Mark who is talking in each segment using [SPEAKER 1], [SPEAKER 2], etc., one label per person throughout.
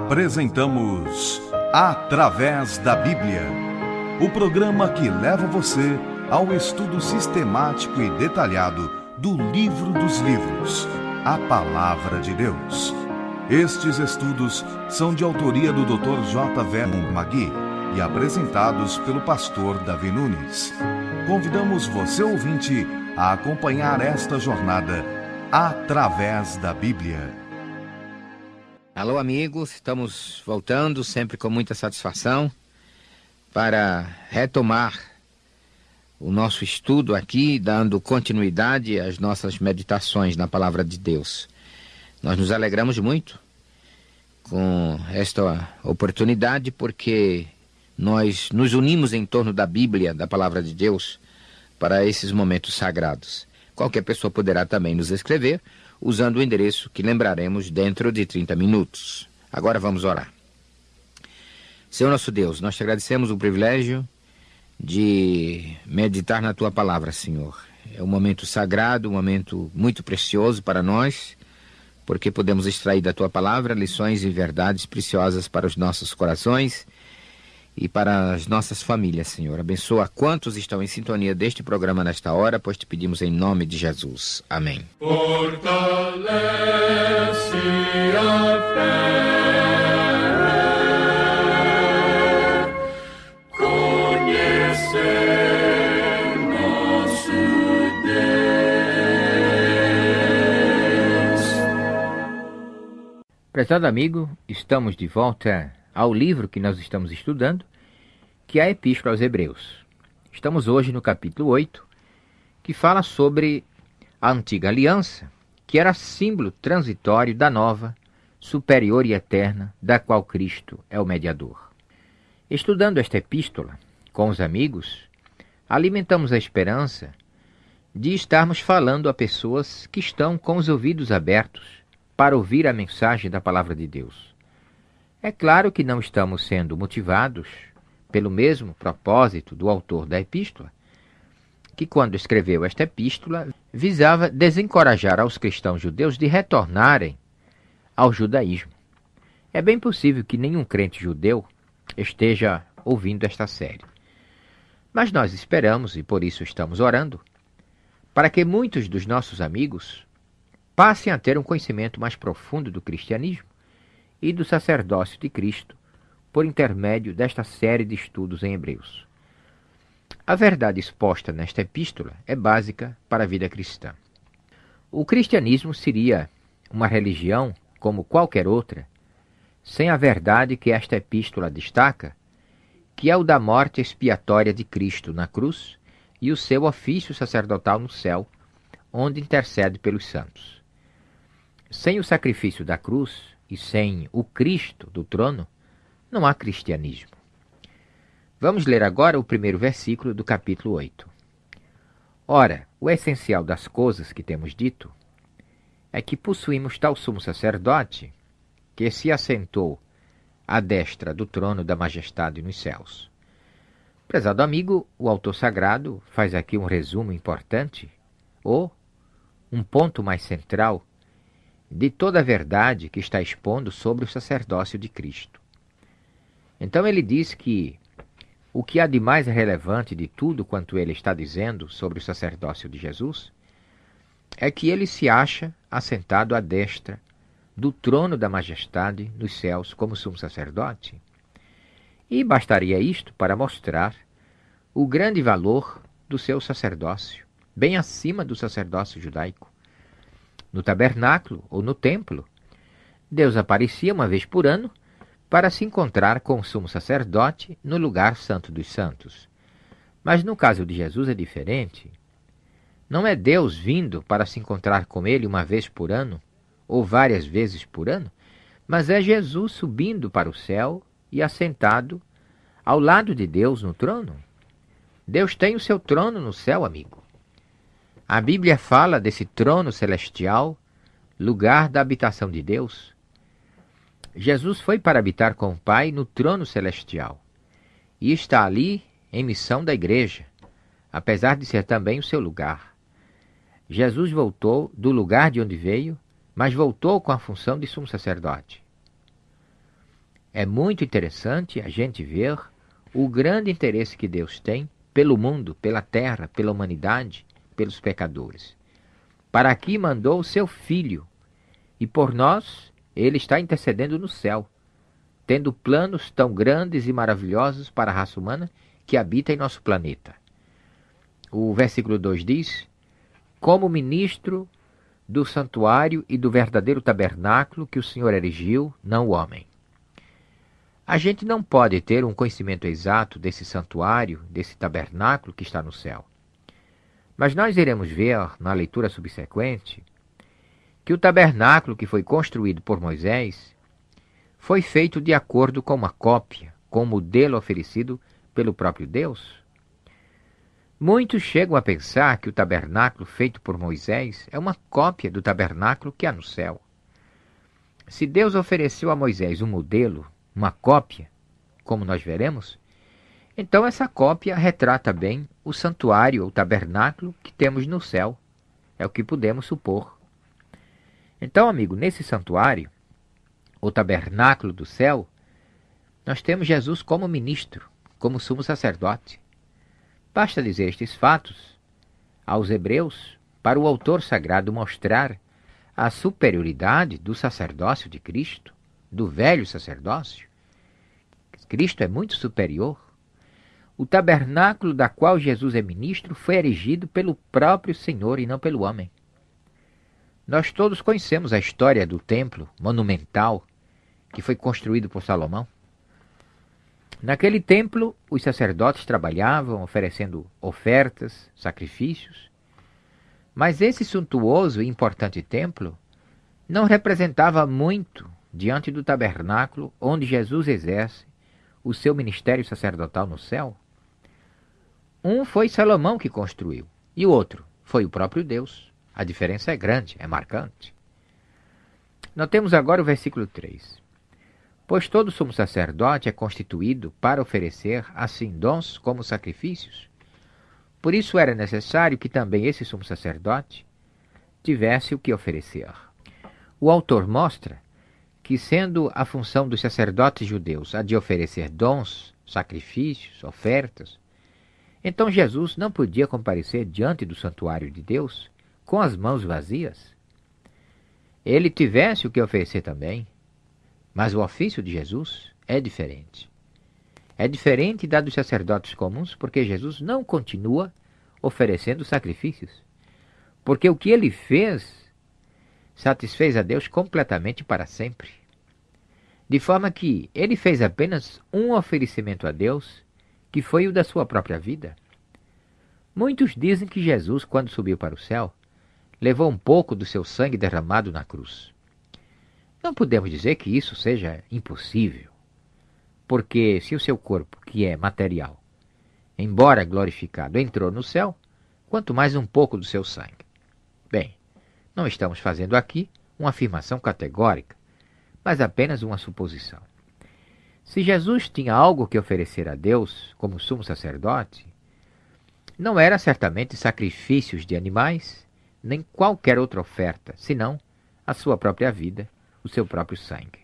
[SPEAKER 1] Apresentamos Através da Bíblia, o programa que leva você ao estudo sistemático e detalhado do Livro dos Livros, a Palavra de Deus. Estes estudos são de autoria do Dr. J.V. Magui e apresentados pelo pastor Davi Nunes. Convidamos você, ouvinte, a acompanhar esta jornada através da Bíblia.
[SPEAKER 2] Alô, amigos, estamos voltando sempre com muita satisfação para retomar o nosso estudo aqui, dando continuidade às nossas meditações na Palavra de Deus. Nós nos alegramos muito com esta oportunidade porque nós nos unimos em torno da Bíblia, da Palavra de Deus, para esses momentos sagrados. Qualquer pessoa poderá também nos escrever usando o endereço que lembraremos dentro de 30 minutos. Agora vamos orar. Senhor nosso Deus, nós te agradecemos o privilégio de meditar na Tua Palavra, Senhor. É um momento sagrado, um momento muito precioso para nós, porque podemos extrair da Tua Palavra lições e verdades preciosas para os nossos corações e para as nossas famílias, Senhor. Abençoa quantos estão em sintonia deste programa nesta hora, pois te pedimos em nome de Jesus. Amém.
[SPEAKER 3] Fortalece a fé, conhecer nosso Deus.
[SPEAKER 4] Prezado amigo, estamos de volta ao livro que nós estamos estudando, que é a Epístola aos Hebreus. Estamos hoje no capítulo 8, que fala sobre a antiga aliança, que era símbolo transitório da nova, superior e eterna, da qual Cristo é o mediador. Estudando esta epístola com os amigos, alimentamos a esperança de estarmos falando a pessoas que estão com os ouvidos abertos para ouvir a mensagem da Palavra de Deus. É claro que não estamos sendo motivados pelo mesmo propósito do autor da epístola, que quando escreveu esta epístola visava desencorajar aos cristãos judeus de retornarem ao judaísmo. É bem possível que nenhum crente judeu esteja ouvindo esta série. Mas nós esperamos, e por isso estamos orando, para que muitos dos nossos amigos passem a ter um conhecimento mais profundo do cristianismo e do sacerdócio de Cristo, por intermédio desta série de estudos em Hebreus. A verdade exposta nesta epístola é básica para a vida cristã. O cristianismo seria uma religião como qualquer outra, sem a verdade que esta epístola destaca, que é o da morte expiatória de Cristo na cruz e o seu ofício sacerdotal no céu, onde intercede pelos santos. Sem o sacrifício da cruz e sem o Cristo do trono, não há cristianismo. Vamos ler agora o primeiro versículo do capítulo 8. Ora, o essencial das coisas que temos dito é que possuímos tal sumo sacerdote que se assentou à destra do trono da majestade nos céus. Prezado amigo, o autor sagrado faz aqui um resumo importante, ou um ponto mais central, de toda a verdade que está expondo sobre o sacerdócio de Cristo. Então ele diz que o que há de mais relevante de tudo quanto ele está dizendo sobre o sacerdócio de Jesus é que ele se acha assentado à destra do trono da majestade nos céus como sumo sacerdote. E bastaria isto para mostrar o grande valor do seu sacerdócio, bem acima do sacerdócio judaico. No tabernáculo ou no templo, Deus aparecia uma vez por ano para se encontrar com o sumo sacerdote no lugar santo dos santos. Mas no caso de Jesus é diferente. Não é Deus vindo para se encontrar com ele uma vez por ano, ou várias vezes por ano, mas é Jesus subindo para o céu e assentado ao lado de Deus no trono. Deus tem o seu trono no céu, amigo. A Bíblia fala desse trono celestial, lugar da habitação de Deus. Jesus foi para habitar com o Pai no trono celestial e está ali em missão da igreja, apesar de ser também o seu lugar. Jesus voltou do lugar de onde veio, mas voltou com a função de sumo sacerdote. É muito interessante a gente ver o grande interesse que Deus tem pelo mundo, pela terra, pela humanidade, pelos pecadores. Para aqui mandou o seu Filho, e por nós ele está intercedendo no céu, tendo planos tão grandes e maravilhosos para a raça humana que habita em nosso planeta. O versículo 2 diz: como ministro do santuário e do verdadeiro tabernáculo que o Senhor erigiu, não o homem. A gente não pode ter um conhecimento exato desse santuário, desse tabernáculo que está no céu. Mas nós iremos ver, na leitura subsequente, que o tabernáculo que foi construído por Moisés foi feito de acordo com uma cópia, com o modelo oferecido pelo próprio Deus. Muitos chegam a pensar que o tabernáculo feito por Moisés é uma cópia do tabernáculo que há no céu. Se Deus ofereceu a Moisés um modelo, uma cópia, como nós veremos, então essa cópia retrata bem o santuário ou tabernáculo que temos no céu. É o que podemos supor. Então, amigo, nesse santuário, o tabernáculo do céu, nós temos Jesus como ministro, como sumo sacerdote. Basta dizer estes fatos aos hebreus para o autor sagrado mostrar a superioridade do sacerdócio de Cristo, do velho sacerdócio. Cristo é muito superior. O tabernáculo da qual Jesus é ministro foi erigido pelo próprio Senhor e não pelo homem. Nós todos conhecemos a história do templo monumental que foi construído por Salomão. Naquele templo, os sacerdotes trabalhavam oferecendo ofertas, sacrifícios, mas esse suntuoso e importante templo não representava muito diante do tabernáculo onde Jesus exerce o seu ministério sacerdotal no céu. Um foi Salomão que construiu, e o outro foi o próprio Deus. A diferença é grande, é marcante. Notemos agora o versículo 3. Pois todo sumo sacerdote é constituído para oferecer assim dons como sacrifícios. Por isso era necessário que também esse sumo sacerdote tivesse o que oferecer. O autor mostra que, sendo a função dos sacerdotes judeus a de oferecer dons, sacrifícios, ofertas, então Jesus não podia comparecer diante do santuário de Deus com as mãos vazias. Ele tivesse o que oferecer também, mas o ofício de Jesus é diferente. É diferente da dos sacerdotes comuns, porque Jesus não continua oferecendo sacrifícios, porque o que ele fez satisfez a Deus completamente para sempre. De forma que ele fez apenas um oferecimento a Deus, que foi o da sua própria vida. Muitos dizem que Jesus, quando subiu para o céu, levou um pouco do seu sangue derramado na cruz. Não podemos dizer que isso seja impossível, porque se o seu corpo, que é material, embora glorificado, entrou no céu, quanto mais um pouco do seu sangue. Bem, não estamos fazendo aqui uma afirmação categórica, mas apenas uma suposição. Se Jesus tinha algo que oferecer a Deus como sumo sacerdote, não era certamente sacrifícios de animais, nem qualquer outra oferta, senão a sua própria vida, o seu próprio sangue.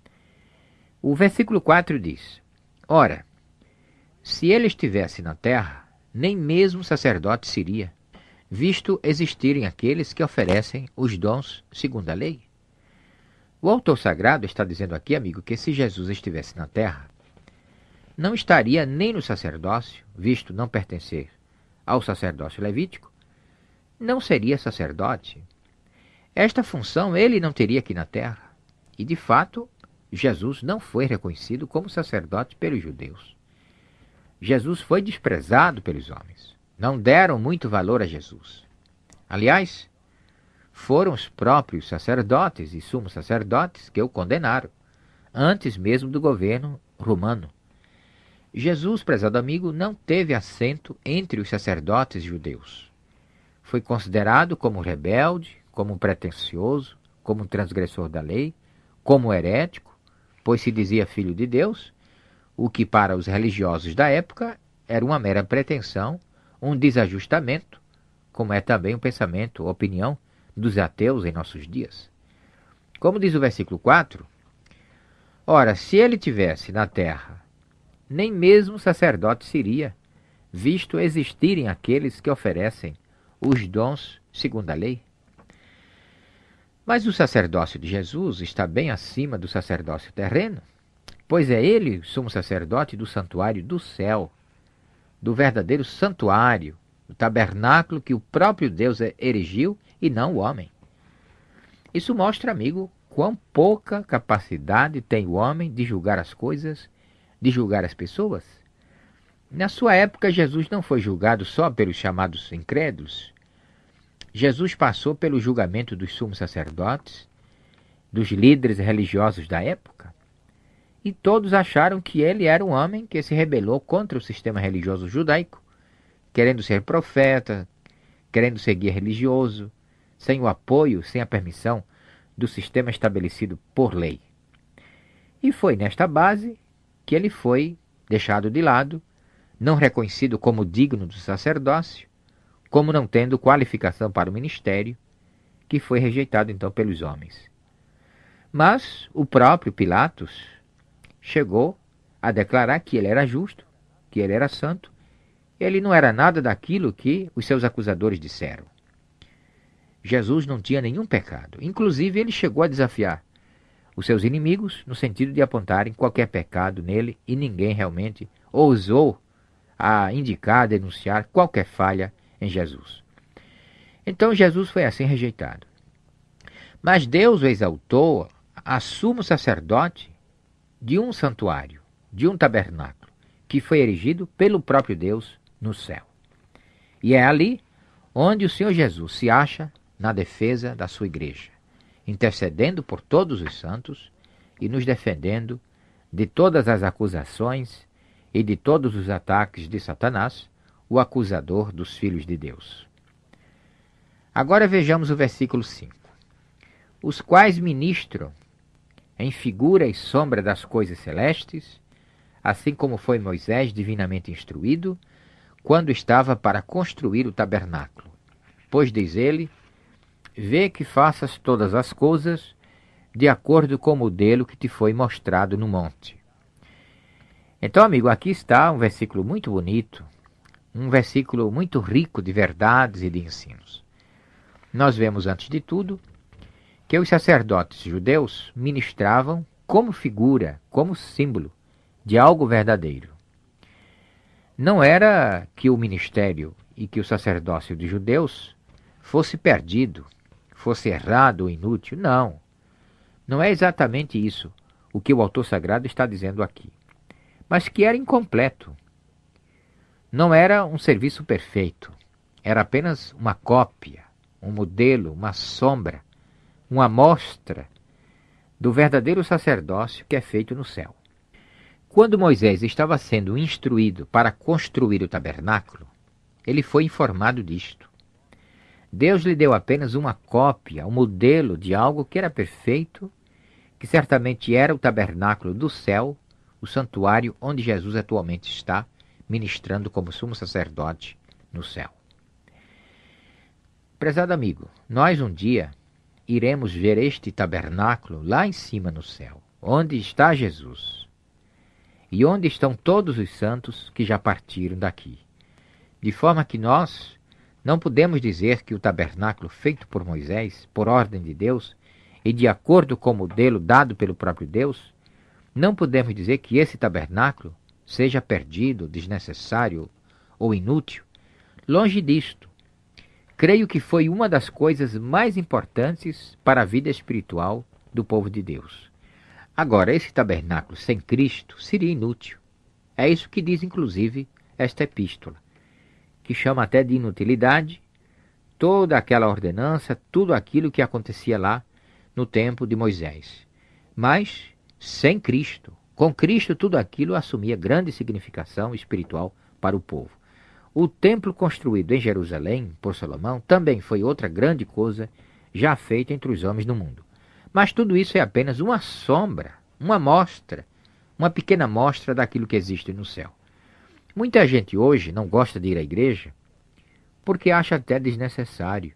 [SPEAKER 4] O versículo 4 diz: ora, se ele estivesse na terra, nem mesmo sacerdote seria, visto existirem aqueles que oferecem os dons segundo a lei. O autor sagrado está dizendo aqui, amigo, que se Jesus estivesse na terra, não estaria nem no sacerdócio, visto não pertencer ao sacerdócio levítico, não seria sacerdote. Esta função ele não teria aqui na terra. E, de fato, Jesus não foi reconhecido como sacerdote pelos judeus. Jesus foi desprezado pelos homens. Não deram muito valor a Jesus. Aliás, foram os próprios sacerdotes e sumos sacerdotes que o condenaram, antes mesmo do governo romano. Jesus, prezado amigo, não teve assento entre os sacerdotes judeus. Foi considerado como rebelde, como pretensioso, como transgressor da lei, como herético, pois se dizia filho de Deus, o que para os religiosos da época era uma mera pretensão, um desajustamento, como é também o pensamento, a opinião dos ateus em nossos dias. Como diz o versículo 4, Ora, se ele tivesse na terra, nem mesmo sacerdote seria, visto existirem aqueles que oferecem os dons segundo a lei. Mas o sacerdócio de Jesus está bem acima do sacerdócio terreno, pois é ele sumo sacerdote do santuário do céu, do verdadeiro santuário, do tabernáculo que o próprio Deus erigiu e não o homem. Isso mostra, amigo, quão pouca capacidade tem o homem de julgar as coisas, de julgar as pessoas. Na sua época, Jesus não foi julgado só pelos chamados incrédulos. Jesus passou pelo julgamento dos sumos sacerdotes, dos líderes religiosos da época, e todos acharam que ele era um homem que se rebelou contra o sistema religioso judaico, querendo ser profeta, querendo ser guia religioso, sem o apoio, sem a permissão do sistema estabelecido por lei. E foi nesta base que ele foi deixado de lado, não reconhecido como digno do sacerdócio, como não tendo qualificação para o ministério, que foi rejeitado então pelos homens. Mas o próprio Pilatos chegou a declarar que ele era justo, que ele era santo. Ele não era nada daquilo que os seus acusadores disseram. Jesus não tinha nenhum pecado. Inclusive, ele chegou a desafiar os seus inimigos no sentido de apontarem qualquer pecado nele, e ninguém realmente ousou a indicar, denunciar qualquer falha em Jesus. Então Jesus foi assim rejeitado. Mas Deus o exaltou a sumo sacerdote de um santuário, de um tabernáculo, que foi erigido pelo próprio Deus no céu. E é ali onde o Senhor Jesus se acha na defesa da sua igreja, intercedendo por todos os santos e nos defendendo de todas as acusações e de todos os ataques de Satanás, o acusador dos filhos de Deus. Agora vejamos o versículo 5. Os quais ministram em figura e sombra das coisas celestes, assim como foi Moisés divinamente instruído, quando estava para construir o tabernáculo. Pois diz ele, vê que faças todas as coisas de acordo com o modelo que te foi mostrado no monte. Então, amigo, aqui está um versículo muito bonito, um versículo muito rico de verdades e de ensinos. Nós vemos, antes de tudo, que os sacerdotes judeus ministravam como figura, como símbolo de algo verdadeiro. Não era que o ministério e que o sacerdócio dos judeus fosse perdido, fosse errado ou inútil. Não. Não é exatamente isso o que o autor sagrado está dizendo aqui. Mas que era incompleto. Não era um serviço perfeito. Era apenas uma cópia, um modelo, uma sombra, uma amostra do verdadeiro sacerdócio que é feito no céu. Quando Moisés estava sendo instruído para construir o tabernáculo, ele foi informado disto. Deus lhe deu apenas uma cópia, um modelo de algo que era perfeito, que certamente era o tabernáculo do céu, o santuário onde Jesus atualmente está, ministrando como sumo sacerdote no céu. Prezado amigo, nós um dia iremos ver este tabernáculo lá em cima no céu, onde está Jesus, e onde estão todos os santos que já partiram daqui. De forma que nós não podemos dizer que o tabernáculo feito por Moisés, por ordem de Deus, e de acordo com o modelo dado pelo próprio Deus, não podemos dizer que esse tabernáculo seja perdido, desnecessário ou inútil. Longe disto. Creio que foi uma das coisas mais importantes para a vida espiritual do povo de Deus. Agora, esse tabernáculo sem Cristo seria inútil. É isso que diz, inclusive, esta epístola, que chama até de inutilidade toda aquela ordenança, tudo aquilo que acontecia lá no tempo de Moisés. Mas, sem Cristo, com Cristo, tudo aquilo assumia grande significação espiritual para o povo. O templo construído em Jerusalém por Salomão também foi outra grande coisa já feita entre os homens no mundo. Mas tudo isso é apenas uma sombra, uma amostra, uma pequena amostra daquilo que existe no céu. Muita gente hoje não gosta de ir à igreja porque acha até desnecessário,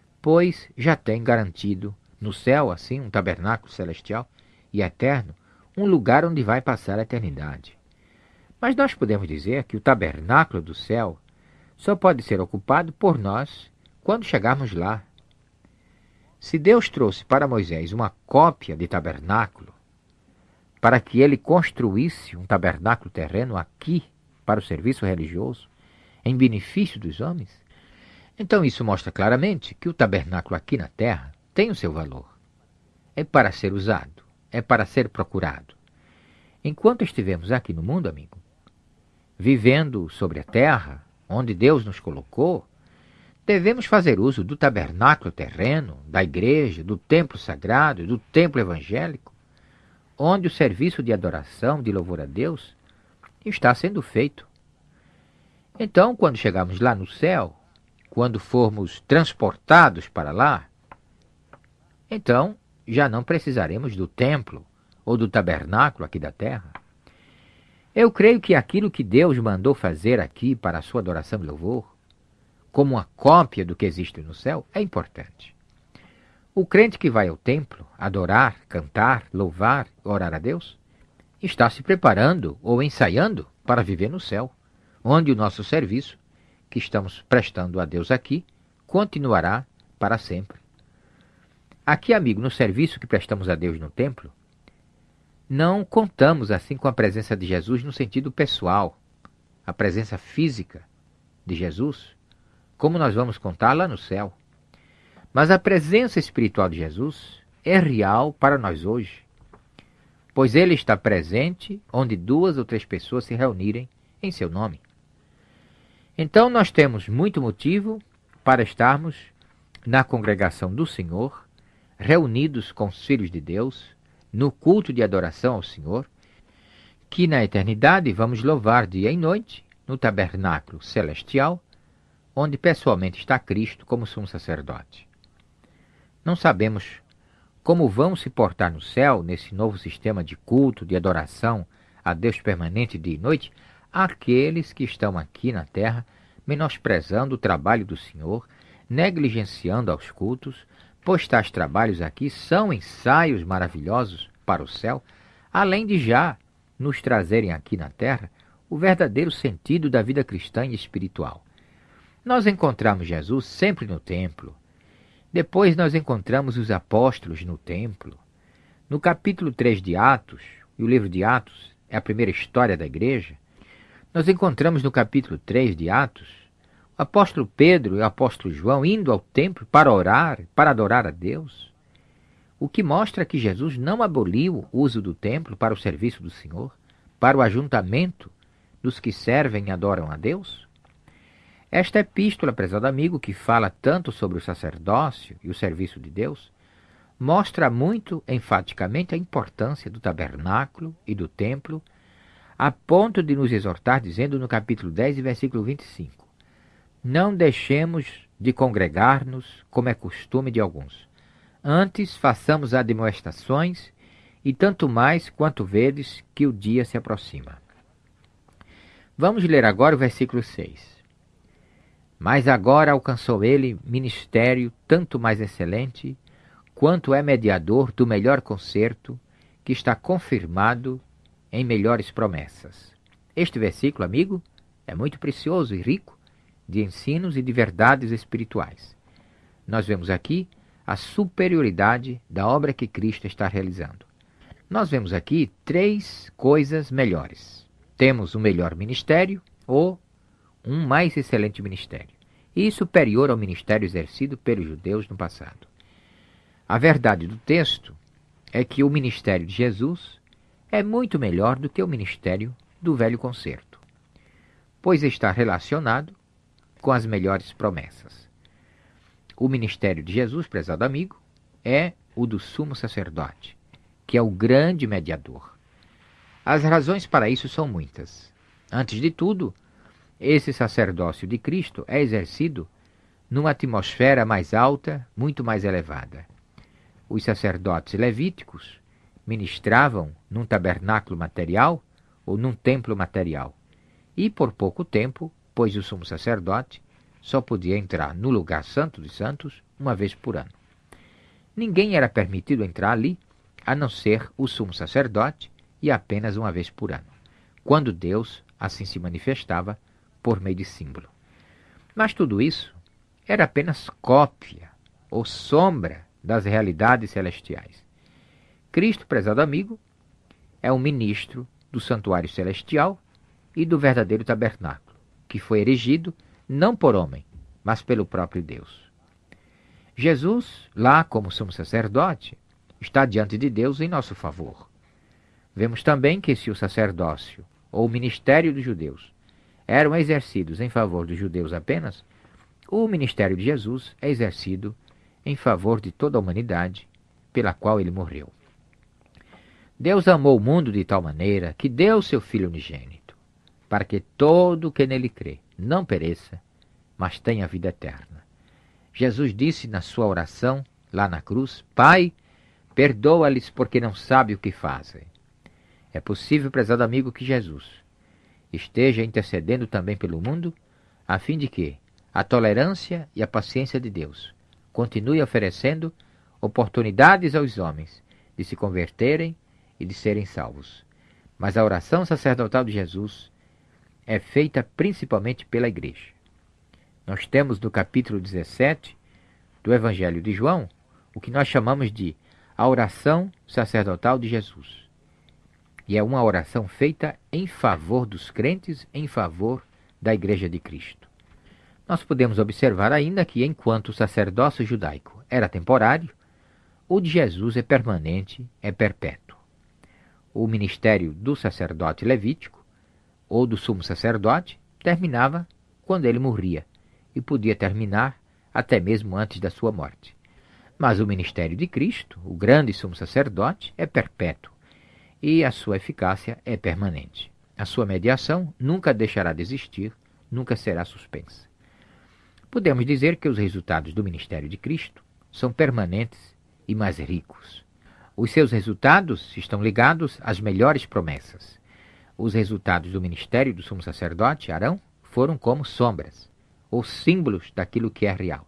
[SPEAKER 4] pois já tem garantido no céu, assim, um tabernáculo celestial e eterno, um lugar onde vai passar a eternidade. Mas nós podemos dizer que o tabernáculo do céu só pode ser ocupado por nós quando chegarmos lá. Se Deus trouxe para Moisés uma cópia de tabernáculo, para que ele construísse um tabernáculo terreno aqui para o serviço religioso, em benefício dos homens, então isso mostra claramente que o tabernáculo aqui na terra tem o seu valor. É para ser usado, é para ser procurado. Enquanto estivermos aqui no mundo, amigo, vivendo sobre a terra, onde Deus nos colocou, devemos fazer uso do tabernáculo terreno, da igreja, do templo sagrado, do templo evangélico, onde o serviço de adoração, de louvor a Deus, está sendo feito. Então, quando chegarmos lá no céu, quando formos transportados para lá, então já não precisaremos do templo ou do tabernáculo aqui da terra. Eu creio que aquilo que Deus mandou fazer aqui para a sua adoração e louvor, como uma cópia do que existe no céu, é importante. O crente que vai ao templo adorar, cantar, louvar, orar a Deus, está se preparando ou ensaiando para viver no céu, onde o nosso serviço, que estamos prestando a Deus aqui, continuará para sempre. Aqui, amigo, no serviço que prestamos a Deus no templo, não contamos assim com a presença de Jesus no sentido pessoal, a presença física de Jesus, como nós vamos contar lá no céu. Mas a presença espiritual de Jesus é real para nós hoje, pois Ele está presente onde 2 ou 3 pessoas se reunirem em seu nome. Então nós temos muito motivo para estarmos na congregação do Senhor, reunidos com os filhos de Deus, no culto de adoração ao Senhor, que na eternidade vamos louvar dia e noite no tabernáculo celestial, onde pessoalmente está Cristo como sumo sacerdote. Não sabemos como vão se portar no céu, nesse novo sistema de culto, de adoração a Deus permanente dia e noite, aqueles que estão aqui na terra menosprezando o trabalho do Senhor, negligenciando aos cultos, pois tais trabalhos aqui são ensaios maravilhosos para o céu, além de já nos trazerem aqui na terra o verdadeiro sentido da vida cristã e espiritual. Nós encontramos Jesus sempre no templo. Depois nós encontramos os apóstolos no templo. No capítulo 3 de Atos, e o livro de Atos é a primeira história da igreja, nós encontramos no capítulo 3 de Atos o apóstolo Pedro e o apóstolo João indo ao templo para orar, para adorar a Deus, o que mostra que Jesus não aboliu o uso do templo para o serviço do Senhor, para o ajuntamento dos que servem e adoram a Deus. Esta epístola, prezado amigo, que fala tanto sobre o sacerdócio e o serviço de Deus, mostra muito enfaticamente a importância do tabernáculo e do templo, a ponto de nos exortar, dizendo no capítulo 10 e versículo 25, não deixemos de congregar-nos, como é costume de alguns. Antes façamos admoestações, e tanto mais quanto vedes que o dia se aproxima. Vamos ler agora o versículo 6. Mas agora alcançou ele ministério tanto mais excelente, quanto é mediador do melhor concerto, que está confirmado em melhores promessas. Este versículo, amigo, é muito precioso e rico de ensinos e de verdades espirituais. Nós vemos aqui a superioridade da obra que Cristo está realizando. Nós vemos aqui 3 coisas melhores. Temos um melhor ministério ou um mais excelente ministério, e superior ao ministério exercido pelos judeus no passado. A verdade do texto é que o ministério de Jesus é muito melhor do que o ministério do velho concerto, pois está relacionado com as melhores promessas. O ministério de Jesus, prezado amigo, é o do sumo sacerdote, que é o grande mediador. As razões para isso são muitas. Antes de tudo, esse sacerdócio de Cristo é exercido numa atmosfera mais alta, muito mais elevada. Os sacerdotes levíticos ministravam num tabernáculo material ou num templo material, e por pouco tempo, pois o sumo sacerdote só podia entrar no lugar santo dos santos uma vez por ano. Ninguém era permitido entrar ali, a não ser o sumo sacerdote e apenas uma vez por ano, quando Deus assim se manifestava por meio de símbolo. Mas tudo isso era apenas cópia ou sombra das realidades celestiais. Cristo, prezado amigo, é o ministro do santuário celestial e do verdadeiro tabernáculo, que foi erigido não por homem, mas pelo próprio Deus. Jesus, lá como sumo sacerdote, está diante de Deus em nosso favor. Vemos também que se o sacerdócio ou o ministério dos judeus eram exercidos em favor dos judeus apenas, o ministério de Jesus é exercido em favor de toda a humanidade pela qual ele morreu. Deus amou o mundo de tal maneira que deu seu Filho unigênito, para que todo o que nele crê não pereça, mas tenha vida eterna. Jesus disse na sua oração, lá na cruz: Pai, perdoa-lhes porque não sabem o que fazem. É possível, prezado amigo, que Jesus esteja intercedendo também pelo mundo, a fim de que a tolerância e a paciência de Deus continue oferecendo oportunidades aos homens de se converterem e de serem salvos. Mas a oração sacerdotal de Jesus é feita principalmente pela igreja. Nós temos no capítulo 17 do Evangelho de João o que nós chamamos de a oração sacerdotal de Jesus. E é uma oração feita em favor dos crentes, em favor da Igreja de Cristo. Nós podemos observar ainda que, enquanto o sacerdócio judaico era temporário, o de Jesus é permanente, é perpétuo. O ministério do sacerdote levítico, ou do sumo sacerdote, terminava quando ele morria, e podia terminar até mesmo antes da sua morte. Mas o ministério de Cristo, o grande sumo sacerdote, é perpétuo, e a sua eficácia é permanente. A sua mediação nunca deixará de existir, nunca será suspensa. Podemos dizer que os resultados do ministério de Cristo são permanentes e mais ricos. Os seus resultados estão ligados às melhores promessas. Os resultados do ministério do sumo sacerdote, Arão, foram como sombras, ou símbolos daquilo que é real.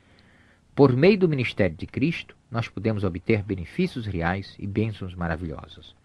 [SPEAKER 4] Por meio do ministério de Cristo, nós podemos obter benefícios reais e bênçãos maravilhosos.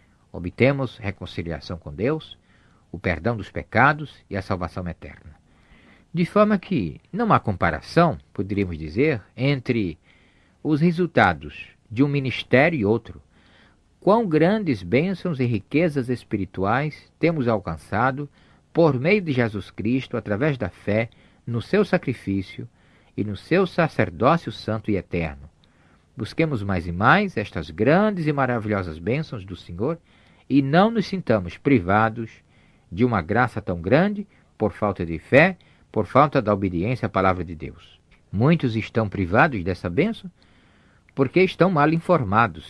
[SPEAKER 4] Obtemos reconciliação com Deus, o perdão dos pecados e a salvação eterna. De forma que não há comparação, poderíamos dizer, entre os resultados de um ministério e outro. Quão grandes bênçãos e riquezas espirituais temos alcançado por meio de Jesus Cristo, através da fé no seu sacrifício e no seu sacerdócio santo e eterno. Busquemos mais e mais estas grandes e maravilhosas bênçãos do Senhor e não nos sintamos privados de uma graça tão grande por falta de fé, por falta da obediência à palavra de Deus. Muitos estão privados dessa bênção porque estão mal informados.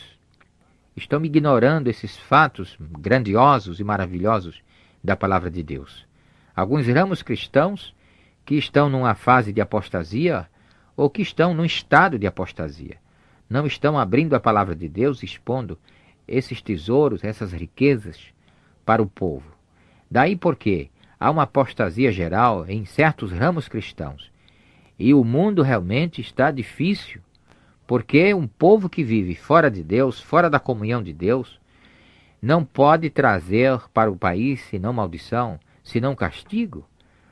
[SPEAKER 4] Estão ignorando esses fatos grandiosos e maravilhosos da palavra de Deus. Alguns ramos cristãos que estão numa fase de apostasia ou que estão num estado de apostasia não estão abrindo a palavra de Deus, expondo esses tesouros, essas riquezas para o povo. Daí porque há uma apostasia geral em certos ramos cristãos. E o mundo realmente está difícil, porque um povo que vive fora de Deus, fora da comunhão de Deus, não pode trazer para o país senão maldição, senão castigo.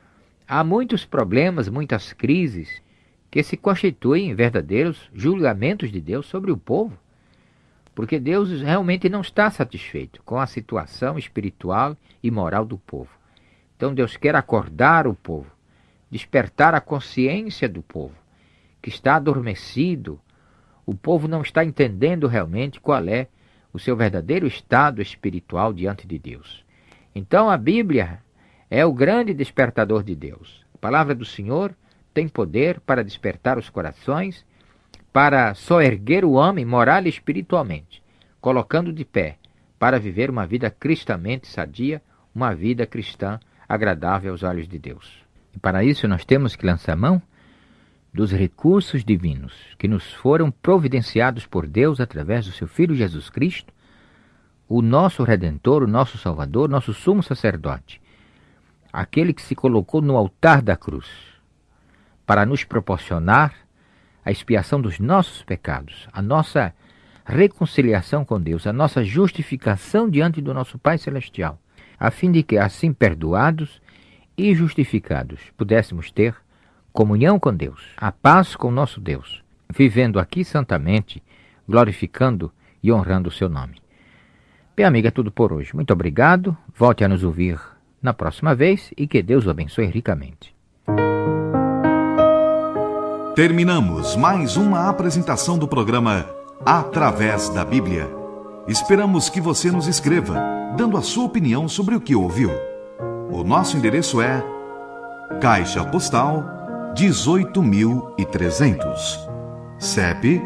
[SPEAKER 4] Há muitos problemas, muitas crises, que se constituem em verdadeiros julgamentos de Deus sobre o povo, porque Deus realmente não está satisfeito com a situação espiritual e moral do povo. Então Deus quer acordar o povo, despertar a consciência do povo, que está adormecido. O povo não está entendendo realmente qual é o seu verdadeiro estado espiritual diante de Deus. Então a Bíblia é o grande despertador de Deus. A palavra do Senhor tem poder para despertar os corações, para soerguer o homem moral e espiritualmente, colocando de pé, para viver uma vida cristamente sadia, uma vida cristã agradável aos olhos de Deus. E para isso nós temos que lançar mão dos recursos divinos que nos foram providenciados por Deus através do seu Filho Jesus Cristo, o nosso Redentor, o nosso Salvador, nosso sumo sacerdote, aquele que se colocou no altar da cruz para nos proporcionar a expiação dos nossos pecados, a nossa reconciliação com Deus, a nossa justificação diante do nosso Pai Celestial, a fim de que, assim perdoados e justificados, pudéssemos ter comunhão com Deus, a paz com o nosso Deus, vivendo aqui santamente, glorificando e honrando o seu nome. Bem, amiga, é tudo por hoje. Muito obrigado. Volte a nos ouvir na próxima vez e que Deus o abençoe ricamente.
[SPEAKER 1] Terminamos mais uma apresentação do programa Através da Bíblia. Esperamos que você nos escreva, dando a sua opinião sobre o que ouviu. O nosso endereço é Caixa Postal 18.300, CEP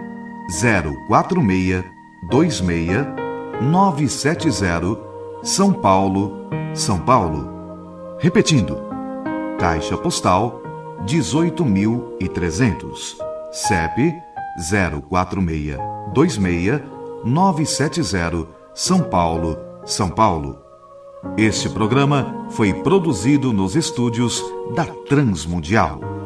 [SPEAKER 1] 04626-970, São Paulo, São Paulo. Repetindo, Caixa Postal 18.300, CEP 04626-970, São Paulo, São Paulo. Este programa foi produzido nos estúdios da Transmundial.